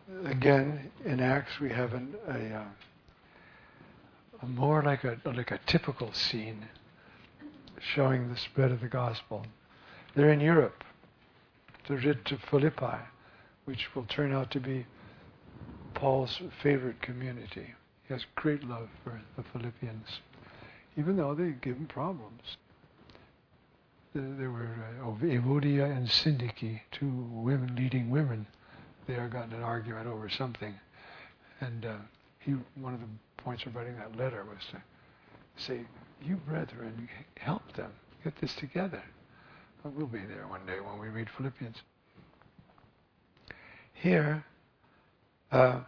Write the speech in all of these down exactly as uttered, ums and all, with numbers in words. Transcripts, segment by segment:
again, in Acts we have an, a, uh, a more like a like a typical scene showing the spread of the gospel. They're in Europe. They're written to Philippi, which will turn out to be Paul's favorite community. He has great love for the Philippians, even though they give him problems. There were uh, Evodia and Syntyche, two women, leading women. They are got in an argument over something, and uh, he. One of the points of writing that letter was to say, "You brethren, help them get this together." Well, we'll be there one day when we read Philippians. Here, uh,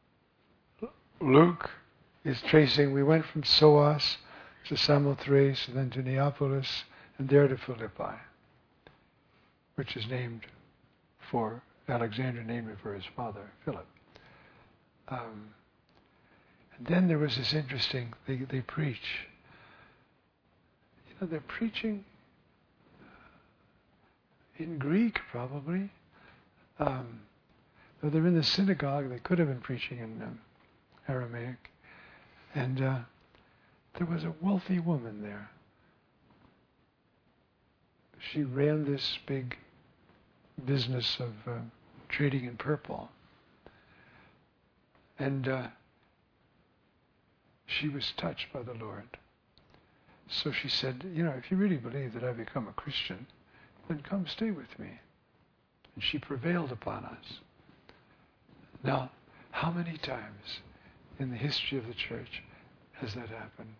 Luke is tracing. We went from Soas to Samothrace, and then to Neapolis, and there to Philippi, which is named for, Alexander named it for his father, Philip. Um, and then there was this interesting, they, they preach. You know, they're preaching in Greek, probably. Um, though they're in the synagogue, they could have been preaching in um, Aramaic. And uh, there was a wealthy woman there. She ran this big business of uh, trading in purple. And uh, she was touched by the Lord. So she said, you know, if you really believe that I've become a Christian, then come stay with me. And she prevailed upon us. Now, how many times in the history of the church has that happened?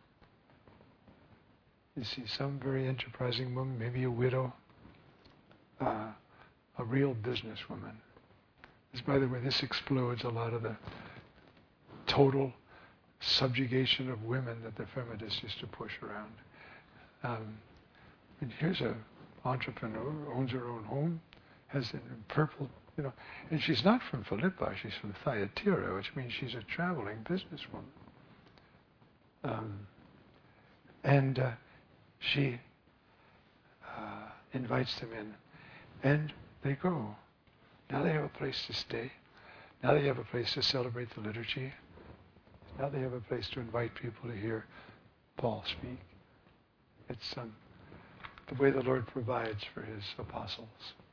You see some very enterprising woman, maybe a widow, uh, a real businesswoman. This, by the way, this explodes a lot of the total subjugation of women that the feminists used to push around. Um, and here's a entrepreneur, owns her own home, has a purple, you know, and she's not from Philippi, she's from Thyatira, which means she's a traveling businesswoman. Um, and uh, she uh, invites them in, and they go. Now they have a place to stay. Now they have a place to celebrate the liturgy. Now they have a place to invite people to hear Paul speak. It's um, the way the Lord provides for his apostles.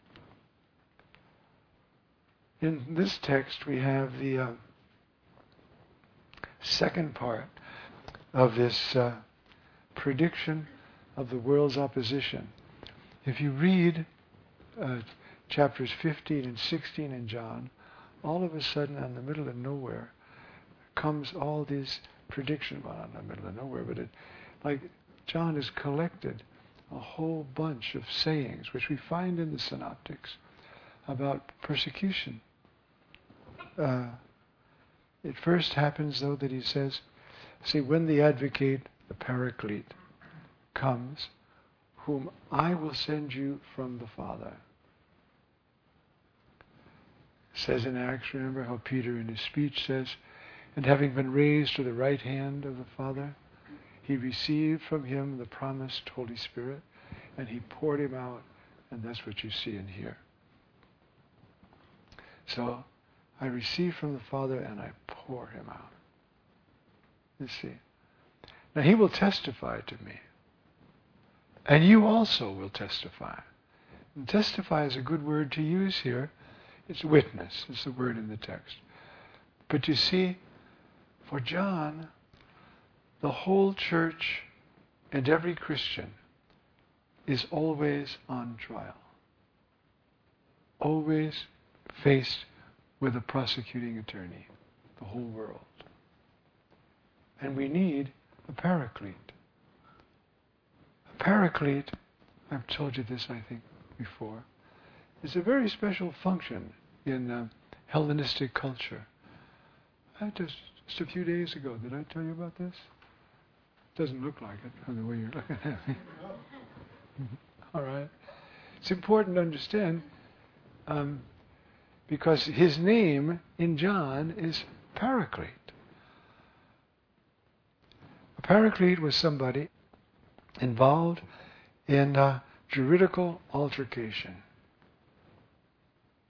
In this text we have the uh, second part of this uh, prediction of the world's opposition. If you read uh, chapters fifteen and sixteen in John, all of a sudden, in the middle of nowhere, comes all these predictions. Well, not in the middle of nowhere, but it, like John has collected a whole bunch of sayings, which we find in the synoptics, about persecution. Uh, it first happens, though, that he says, see, when the advocate, the paraclete, comes, whom I will send you from the Father. Says in Acts, remember how Peter in his speech says, and having been raised to the right hand of the Father, he received from him the promised Holy Spirit, and he poured him out, and that's what you see and hear. So, I receive from the Father, and I pour him out. You see. Now, he will testify to me. And you also will testify. And testify is a good word to use here. It's witness, is the word in the text. But you see, for John, the whole church and every Christian is always on trial. Always faced with a prosecuting attorney, the whole world. And we need a paraclete. A paraclete, I've told you this, I think, before, is a very special function in uh, Hellenistic culture. I just, just a few days ago, did I tell you about this? Doesn't look like it from the way you're looking at me. All right. It's important to understand um, because his name in John is Paraclete. A Paraclete was somebody involved in a juridical altercation.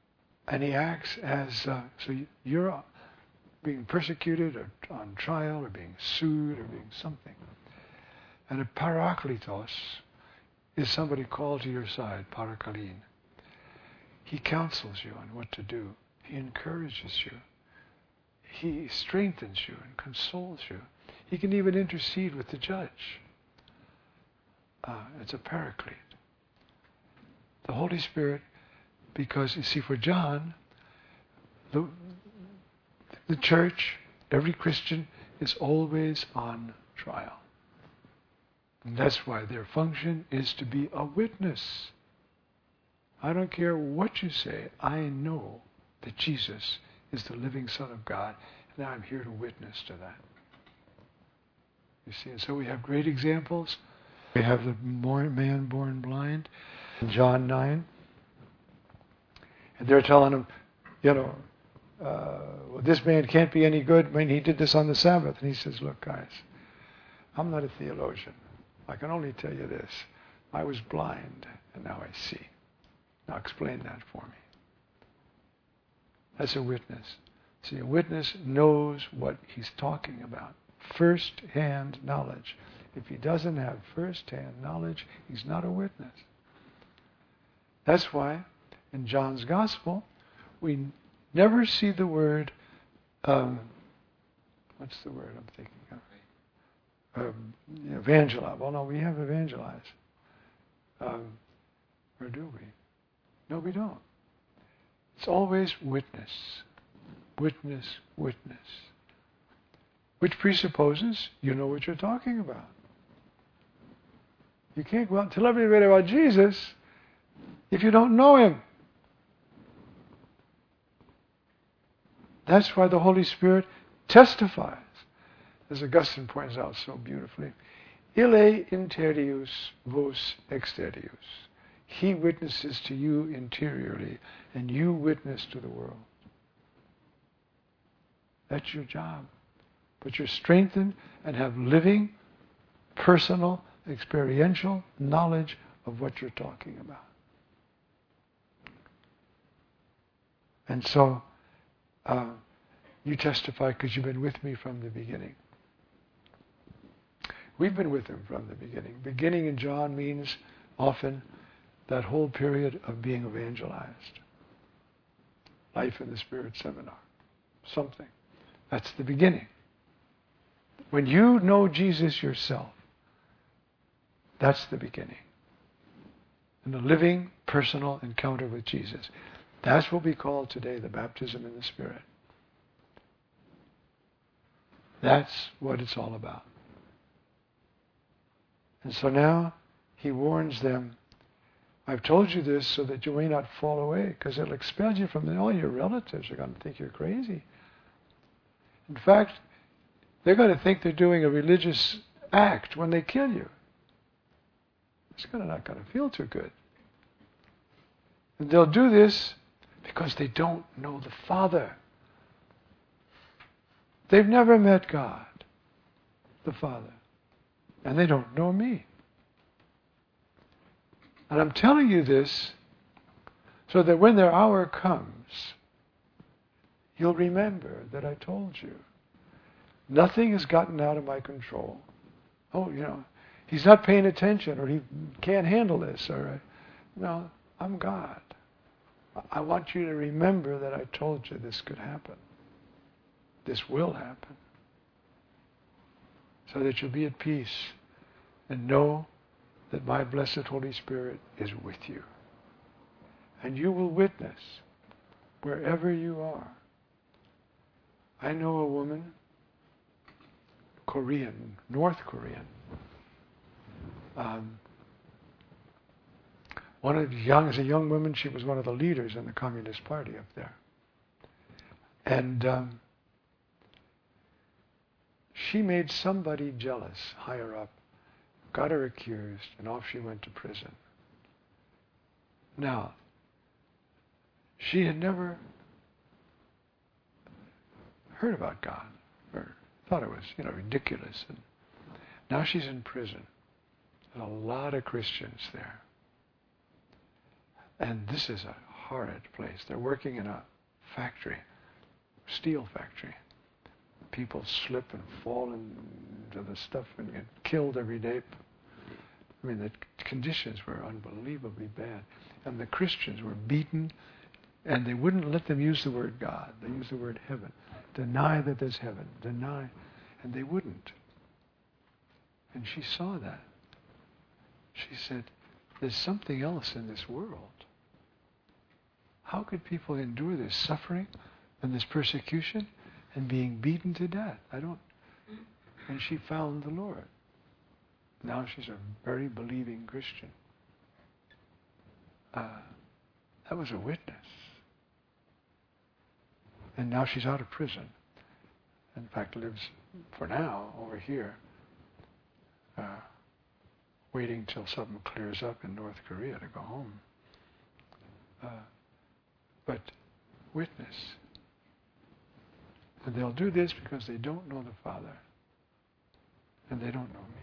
And he acts as, uh, so you're being persecuted or on trial or being sued or being something. And a parakletos is somebody called to your side, parakalin. He counsels you on what to do. He encourages you. He strengthens you and consoles you. He can even intercede with the judge. Uh, it's a paraclete. The Holy Spirit, because you see, for John, the, the church, every Christian is always on trial. And that's why their function is to be a witness. I don't care what you say, I know that Jesus is the living Son of God, and I'm here to witness to that. You see, and so we have great examples. We have the man born blind in John nine. And they're telling him, you know, uh, well, this man can't be any good. I mean, he did this on the Sabbath. And he says, look, guys, I'm not a theologian. I can only tell you this. I was blind, and now I see. Now explain that for me. That's a witness. See, a witness knows what he's talking about. First-hand knowledge. If he doesn't have first-hand knowledge, he's not a witness. That's why in John's Gospel, we never see the word, um, what's the word I'm thinking of? Um, evangelize. Well, no, we have evangelize. Um, or do we? No, we don't. It's always witness. Witness, witness. Which presupposes you know what you're talking about. You can't go out and tell everybody about Jesus if you don't know him. That's why the Holy Spirit testifies, as Augustine points out so beautifully. Ille interius vos exterius. He witnesses to you interiorly, and you witness to the world. That's your job. But you're strengthened and have living, personal, experiential knowledge of what you're talking about. And so, uh, you testify because you've been with me from the beginning. We've been with him from the beginning. Beginning in John means often that whole period of being evangelized. Life in the Spirit seminar. Something. That's the beginning. When you know Jesus yourself, that's the beginning. And a living, personal encounter with Jesus. That's what we call today the baptism in the Spirit. That's what it's all about. And so now he warns them, I've told you this so that you may not fall away, because it'll expel you from all your relatives. Are going to think you're crazy. In fact, they're going to think they're doing a religious act when they kill you. It's gonna, not going to feel too good. And they'll do this because they don't know the Father. They've never met God, the Father. And they don't know me. And I'm telling you this so that when their hour comes, you'll remember that I told you. Nothing has gotten out of my control. Oh, you know, he's not paying attention, or he can't handle this, or no, I'm God. I want you to remember that I told you this could happen. This will happen. So that you'll be at peace and know that my blessed Holy Spirit is with you. And you will witness wherever you are. I know a woman, Korean, North Korean. Um, one of the young, as a young woman, she was one of the leaders in the Communist Party up there. And um, she made somebody jealous, higher up, got her accused, and off she went to prison. Now, she had never heard about God, or thought it was, you know, ridiculous. And now she's in prison. There's a lot of Christians there. And this is a horrid place. They're working in a factory, steel factory. People slip and fall into the stuff and get killed every day. I mean, the conditions were unbelievably bad. And the Christians were beaten, and they wouldn't let them use the word God. They used the word heaven. Deny that there's heaven. Deny. And they wouldn't. And she saw that. She said, there's something else in this world. How could people endure this suffering and this persecution and being beaten to death? I don't. And she found the Lord. Now she's a very believing Christian. Uh, that was a witness. And now she's out of prison. In fact, lives for now over here, uh, waiting till something clears up in North Korea to go home. Uh, but witness. And they'll do this because they don't know the Father. And they don't know me.